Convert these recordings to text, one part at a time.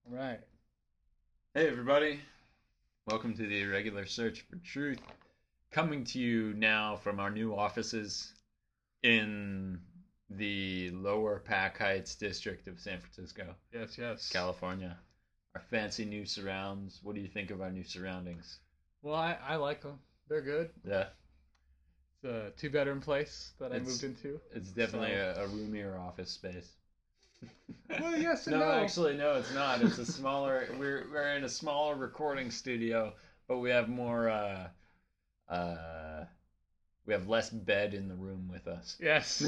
Right. Hey, everybody. Welcome to the Irregular Search for Truth. Coming to you now from our new offices in the Lower Pack Heights district of San Francisco, Yes, yes. California. Our fancy new surrounds. What do you think of our new surroundings? Well, I like them. They're good. Yeah, It's a two-bedroom place that I moved it's into. it's definitely So, a roomier office space. well, yes and No, no. actually, no, it's not. It's a smaller. We're in a smaller recording studio, but we have more. Uh, we have less bed in the room with us. Yes.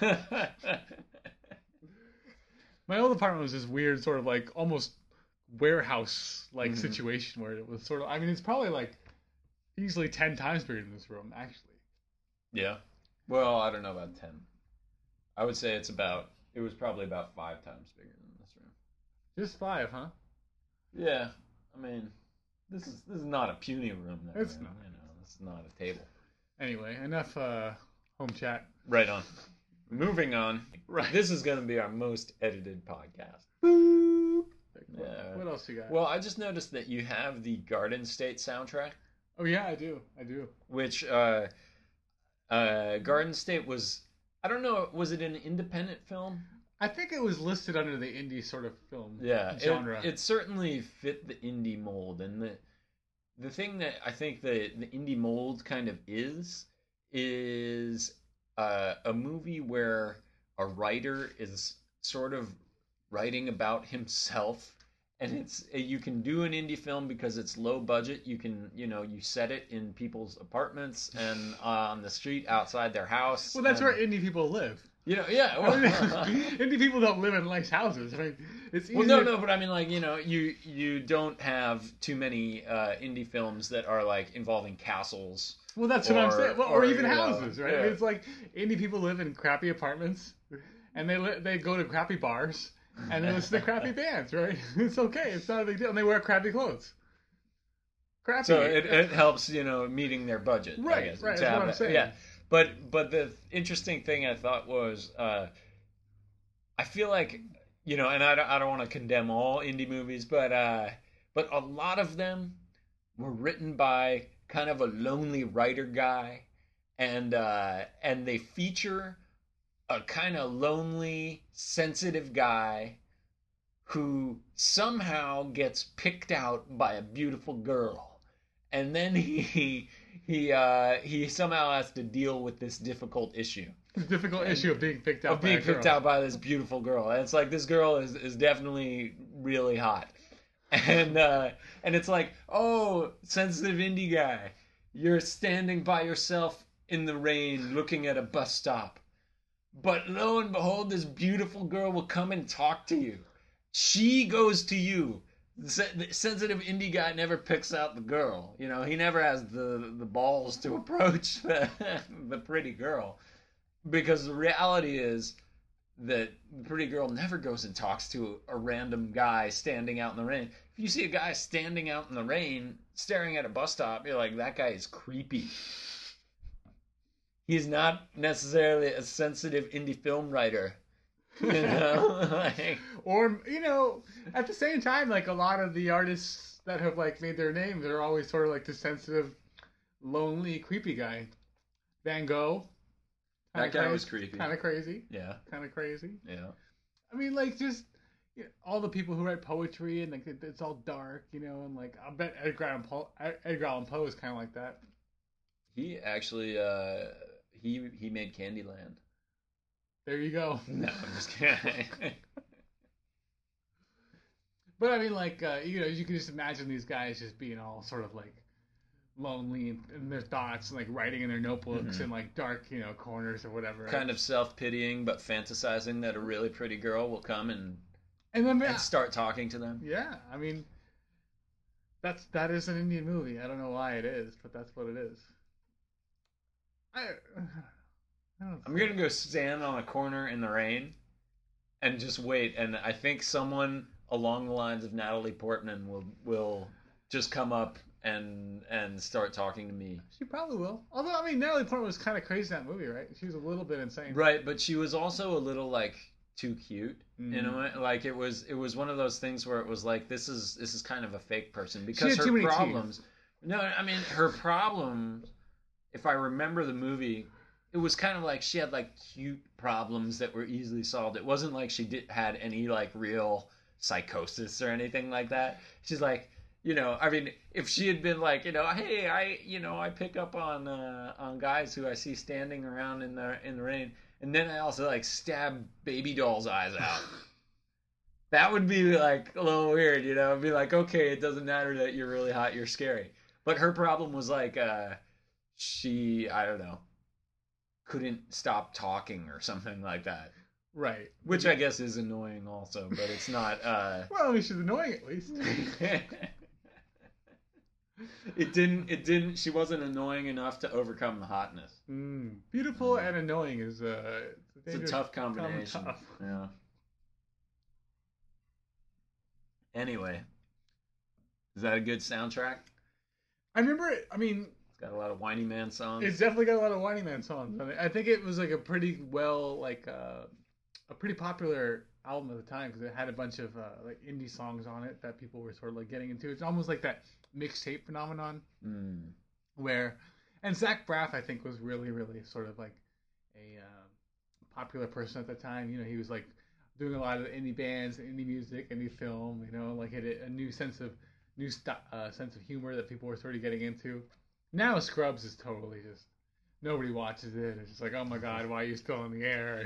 My old apartment was this weird sort of like almost warehouse-like Mhm. situation where it was sort of. I mean, it's probably like easily 10 times bigger than this room, actually. Yeah. Well, I don't know about 10. I would say it was probably about 5 times bigger than this room. Just five, huh? Yeah. I mean, this is not a puny room that It's we're in, not. This is not a table. Anyway, enough home chat. Right on. Moving on. Right. This is going to be our most edited podcast. Boop. Yeah. What else you got? Well, I just noticed that you have the Garden State soundtrack, Oh yeah, I do. I do. which Garden State was. I don't know. Was it an independent film? I think it was listed under the indie sort of film Yeah, genre. it certainly fit the indie mold, and the thing that I think the indie mold kind of is a movie where a writer is sort of writing about himself, and it's you can do an indie film because it's low budget. You can you set it in people's apartments and on the street outside their house. Well, that's and, where indie people live. yeah. Well, Indie people don't live in nice houses. I mean, it's easy. well, no, but I mean, like, you don't have too many indie films that are like involving castles. Well, that's what I'm or- saying. Well, or or, even you know, houses, right? yeah. It's like indie people live in crappy apartments, and they go to crappy bars, and they listen to crappy bands, right? It's okay. It's not a big deal. And they wear crappy clothes. Crappy. So it helps, meeting their budget. I Right, guess, right, to that's what have I'm it. saying. Yeah, but the interesting thing I thought was, I feel like, and I don't want to condemn all indie movies, but a lot of them were written by kind of a lonely writer guy, and they feature a kind of lonely, sensitive guy who somehow gets picked out by a beautiful girl, and then he somehow has to deal with this difficult issue The difficult issue of being picked out of being by a girl. picked out by this beautiful girl, and it's like this girl is definitely really hot, and it's like, oh, sensitive indie guy, you're standing by yourself in the rain looking at a bus stop, but lo and behold, this beautiful girl will come and talk to you. She goes to you. The sensitive indie guy never picks out the girl. He never has the balls to approach the pretty girl, because the reality is that the pretty girl never goes and talks to a random guy standing out in the rain. If you see a guy standing out in the rain staring at a bus stop, you're like, that guy is creepy. He's not necessarily a sensitive indie film writer. Like, Or at the same time, like a lot of the artists that have like made their name, they're always sort of like the sensitive, lonely, creepy guy. Van Gogh. that guy was creepy. Kind of crazy. Yeah, Kind of crazy. yeah. I mean, like just all the people who write poetry and like it's all dark, and like I bet Edgar Allan Poe is kind of like that. He actually he made Candyland. There you go. No, I'm just kidding. But I mean, like you can just imagine these guys just being all sort of like lonely in their thoughts and like writing in their notebooks in like dark corners or whatever. Kind of self-pitying, but fantasizing that a really pretty girl will come and then start talking to them. yeah, I mean that is an Indian movie. I don't know why it is, but that's what it is. I don't I'm gonna go stand on a corner in the rain and just wait, and I think someone along the lines of Natalie Portman will just come up and start talking to me. She probably will. Although I mean, Natalie Portman was kind of crazy in that movie, right? She was a little bit insane. Right, but she was also a little like too cute. In a way, like it was one of those things where it was like this is kind of a fake person She because had her too many problems. teeth. No, I mean her problems. If I remember the movie, it was kind of like she had like cute problems that were easily solved. It wasn't like she had any like real psychosis or anything like that. She's like, I mean, if she had been like, hey, I pick up on guys who I see standing around in the rain, and then I also like stab baby doll's eyes out. That would be like a little weird, It'd be like, okay, it doesn't matter that you're really hot, you're scary. But her problem was like, she, I don't know, couldn't stop talking or something like that. Right. Which I guess is annoying also, but it's not. Well, at least she's annoying at least. It didn't. She wasn't annoying enough to overcome the hotness. Beautiful and annoying is it's a tough combination. Tough. Yeah. Anyway, is that a good soundtrack? I remember it. I mean, it's got a lot of whiny man songs. It's definitely got a lot of whiny man songs. I think it was like a pretty a pretty popular album at the time because it had a bunch of like indie songs on it that people were sort of like getting into. It's almost like that mixtape phenomenon where, and Zach Braff I think was really sort of like a popular person at the time. He was like doing a lot of indie bands, indie music, indie film. Like had a new sense of humor that people were sort of getting into. Now Scrubs is totally just nobody watches it. It's just like, oh my god, why are you still in the air?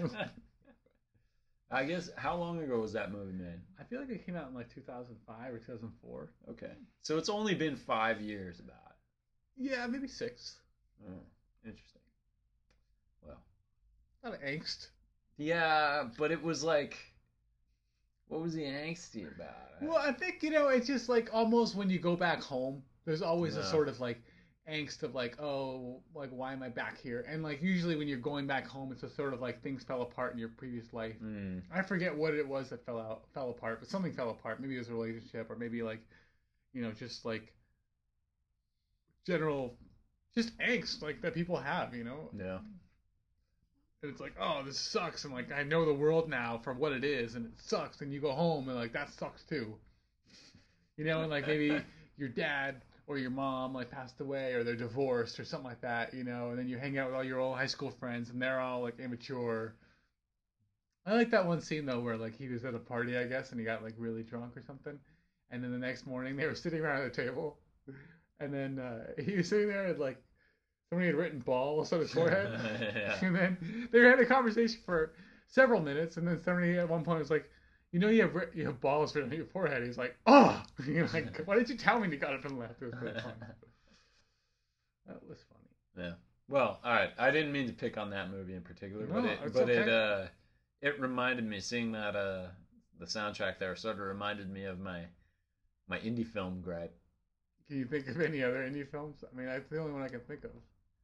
I guess how long ago was that movie made? I feel like it came out in like 2005 or 2004. Okay, so it's only been 5 years about. Yeah, maybe 6. Oh, interesting. Well, a lot of angst. Yeah, but it was like, what was the angsty about? Well, I think it's just like almost when you go back home, there's always a sort of like angst of like, oh, like why am I back here? And like usually when you're going back home, it's a sort of like things fell apart in your previous life. I forget what it was that fell apart, but something fell apart. Maybe it was a relationship, or maybe like, just like general, just angst like that people have. Yeah. And it's like, oh, this sucks, and like I know the world now for what it is, and it sucks. And you go home and like that sucks too. And like maybe your dad or your mom like passed away, or they're divorced or something like that, and then you hang out with all your old high school friends and they're all like immature. I like that one scene though where like he was at a party, I guess, and he got like really drunk or something, and then the next morning they were sitting around the table, and then he was sitting there and like somebody had written balls on his forehead. Yeah. And then they had a conversation for several minutes, and then somebody at one point was like, you have balls written on your forehead. He's like, oh! Like, why didn't you tell me? And he got up and left. It was pretty fun. That was funny. Yeah. Well, all right. I didn't mean to pick on that movie in particular, No, but okay. it reminded me, seeing that the soundtrack there sort of reminded me of my indie film gripe. Can you think of any other indie films? I mean, that's the only one I can think of.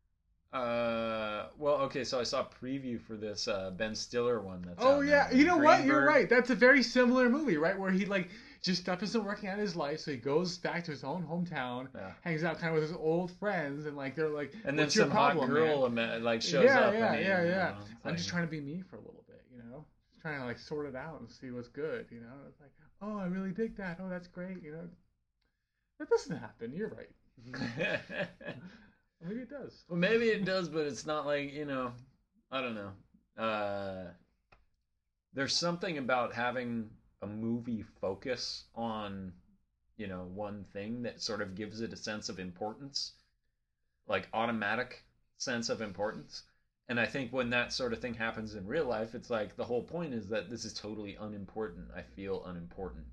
Well, okay, so I saw a preview for this Ben Stiller one. That's Oh out yeah, now. you know what? Greenberg. You're right. That's a very similar movie, right? Where he like just stuff isn't working out in his life, so he goes back to his own hometown, hangs out kind of with his old friends, and like they're like, and then what's your some problem, hot girl like shows up. Yeah. I'm like, just trying to be me for a little bit, just trying to like sort it out and see what's good, It's like, oh, I really dig that. Oh, that's great, That doesn't happen. You're right. Maybe it does. Well, maybe it does, but it's not like, I don't know. There's something about having a movie focus on, one thing that sort of gives it a sense of importance, like automatic sense of importance. And I think when that sort of thing happens in real life, it's like the whole point is that this is totally unimportant. I feel unimportant,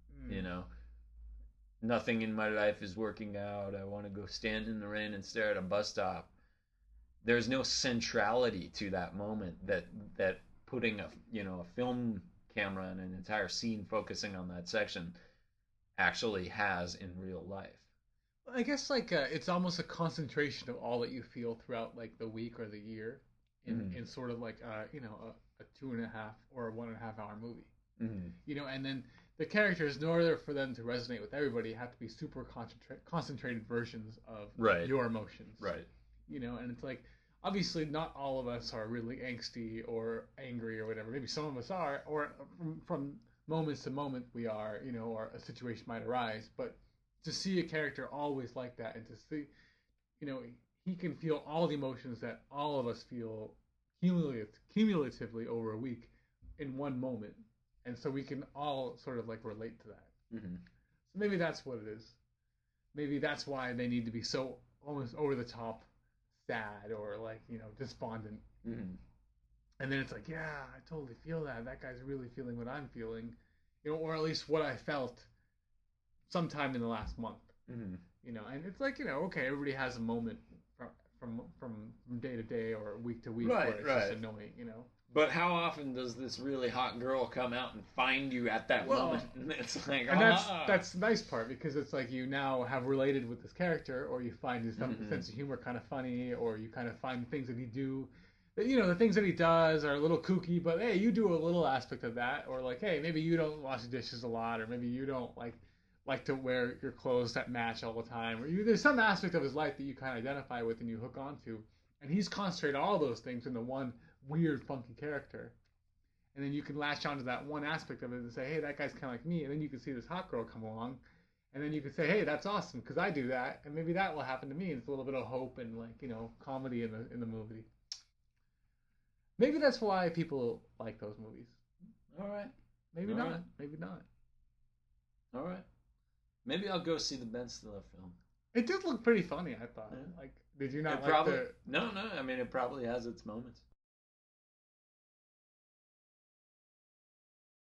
Nothing in my life is working out. I want to go stand in the rain and stare at a bus stop. There's no centrality to that moment that putting a film camera and an entire scene focusing on that section actually has in real life. I guess like it's almost a concentration of all that you feel throughout like the week or the year in sort of like a 2.5 or a 1.5 hour movie. And then the characters, in order for them to resonate with everybody, have to be super concentrated versions of your emotions. Right. And it's like obviously not all of us are really angsty or angry or whatever. Maybe some of us are, or from moments to moment we are, or a situation might arise. But to see a character always like that, and to see, you know, he can feel all the emotions that all of us feel cumulatively over a week in one moment, and so we can all sort of like relate to that. Mm-hmm. So maybe that's what it is. Maybe that's why they need to be so almost over the top sad or like despondent. Mm-hmm. And then it's like, yeah, I totally feel that. That guy's really feeling what I'm feeling, or at least what I felt sometime in the last month. Mm-hmm. And it's like, okay, everybody has a moment from day to day or week to week Right, where it's just annoying. But how often does this really hot girl come out and find you at that moment? And it's like, and that's the nice part, because it's like you now have related with this character, or you find his sense of humor kind of funny, or you kind of find things that he do. The things that he does are a little kooky, but hey, you do a little aspect of that, or like, hey, maybe you don't wash the dishes a lot, or maybe you don't like to wear your clothes that match all the time, or there's some aspect of his life that you kind of identify with and you hook onto, and he's concentrated all those things into one weird, funky character, and then you can latch onto that one aspect of it and say, hey, that guy's kind of like me, and then you can see this hot girl come along, and then you can say, hey, that's awesome because I do that, and maybe that will happen to me. And it's a little bit of hope and comedy in the movie. Maybe that's why people like those movies. All right. Maybe All not. right. Maybe not. All right. Maybe I'll go see the Ben Stiller film. It did look pretty funny, I thought. Yeah. Did you not No. the... I mean, it probably has its moments.